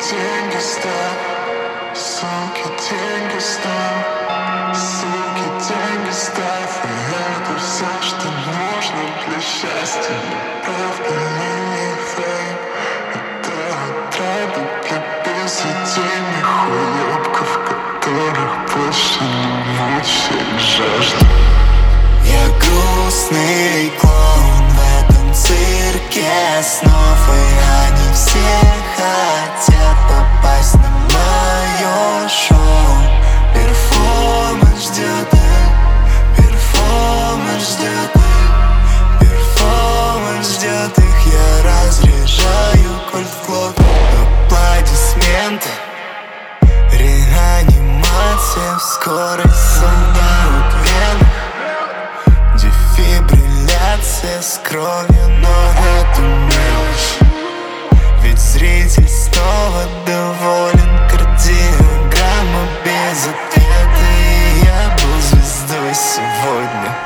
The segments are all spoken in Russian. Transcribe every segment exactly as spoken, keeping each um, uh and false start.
деньги стал, суки, деньги стал, суки, деньги стал. И это все, что нужно для счастья. Правда ли фейм? Это отрада для безыдейных уебков, которых больше не мучает жажда. Я грустный клоун в этом цирке снов, и они все хотят попасть на мое шоу. Перформанс ждет их, перформанс ждет их, перформанс ждет их. Я разряжаю кольт в глотку. Аплодисменты, реанимация, в скорость солдат вены, дефибрилляция с кровью, но это мелочь. Ведь зритель снова доволен, кардиограмма без ответа, и я был звездой сегодня.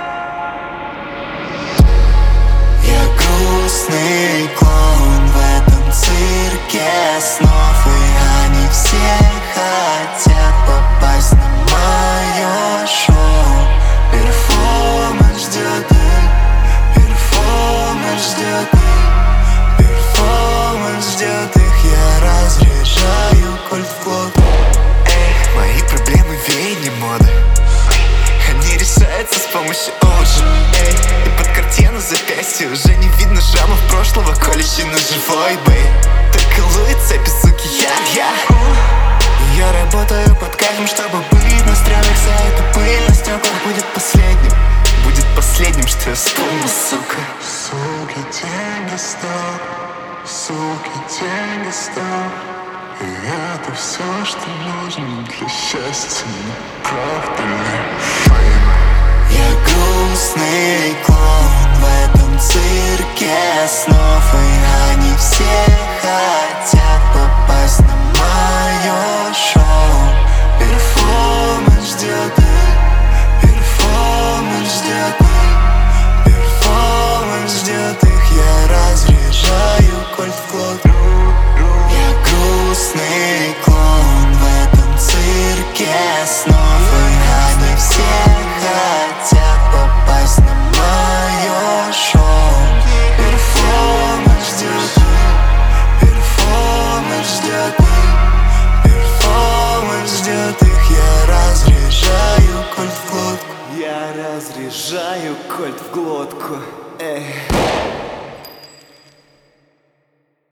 Я грустный клоун в этом цирке снов, и они все хотят попасть на мое шоу. Перформанс ждет их, перформанс ждет их, перформанс ждет их. Я разряжаю кольт в глотку. Эй, мои проблемы веяния моды, они решаются с помощью оуши. Эй, и под картину запястья уже не видно шрамов прошлого, колющий на живой бей. Только луи цепи, суки, я, я Я работаю под кайфом, чтобы быть на стрелах. Вся эта пыль на стеклах будет последним, будет последним, что я вспомню, сука. Суки, деньги стал, суки, деньги стал. И это все, что нужно для счастья. Правда ли фейм? Я грустный клоун в этом цирке снов, и они все хотят попасть на мое шоу. Перформанс ждет их, перформанс ждет их, перформанс ждет их. Я разряжаю кольт в глотку. Я грустный клоун в этом цирке снов, и они все хотят попасть на мое шоу. Перформанс ждет их, перформанс ждет их, перформанс ждет их. Я разряжаю кольт в глотку. Я разряжаю кольт в глотку. Эй.